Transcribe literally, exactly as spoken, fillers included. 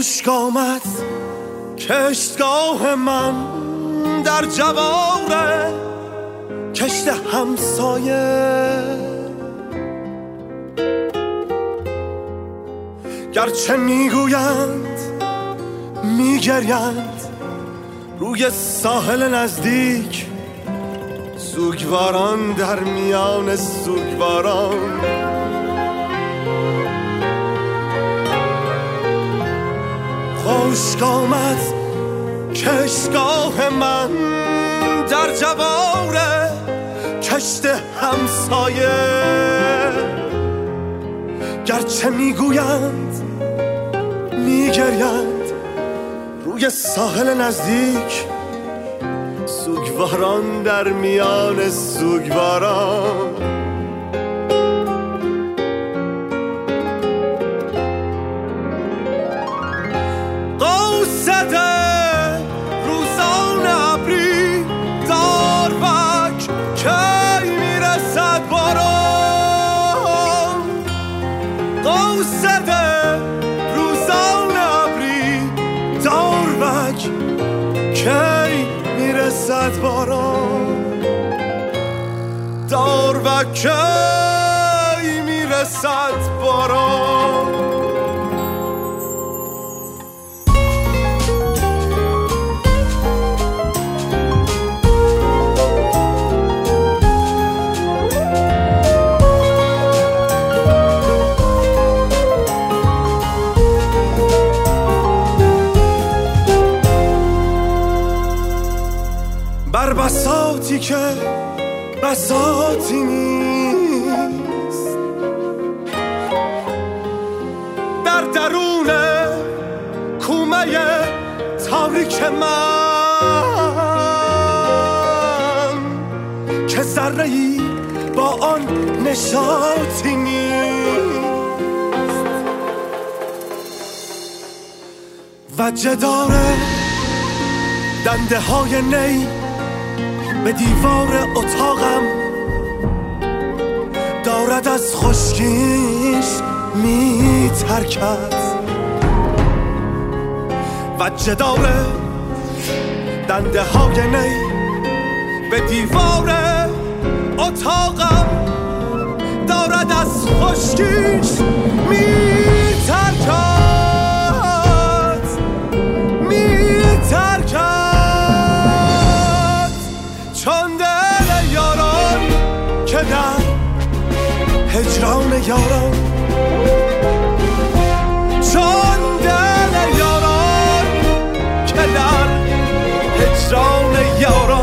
خشک آمد کشتگاه من در جواره کشت همسایه، گرچه میگویند میگریند روی ساحل نزدیک، سوگواران در میان سوگواران. خشک آمد کشتگاه من در جواره کشت همسایه، گرچه میگویند میگریند روی ساحل نزدیک، سوگواران در میان سوگواران. قوسده روزان ابری داروک کی میرسد باران، قوسده روزان ابری داروک کی میرسد باران، داروک کی میرسد باران. بر بساطی که بساطی نیست، در درون کومه تاریک من که ذره‌ای با آن نشاطی نیست، و جدار دنده های نی به دیوار اتاقم دارد از خشکیش می ترکد، و جدار دنده های نی به دیوار اتاقم دارد از خشکیش می ترکد می ترکد. چون دل یاران که در هجران یاران، چون دل یاران که در هجران یاران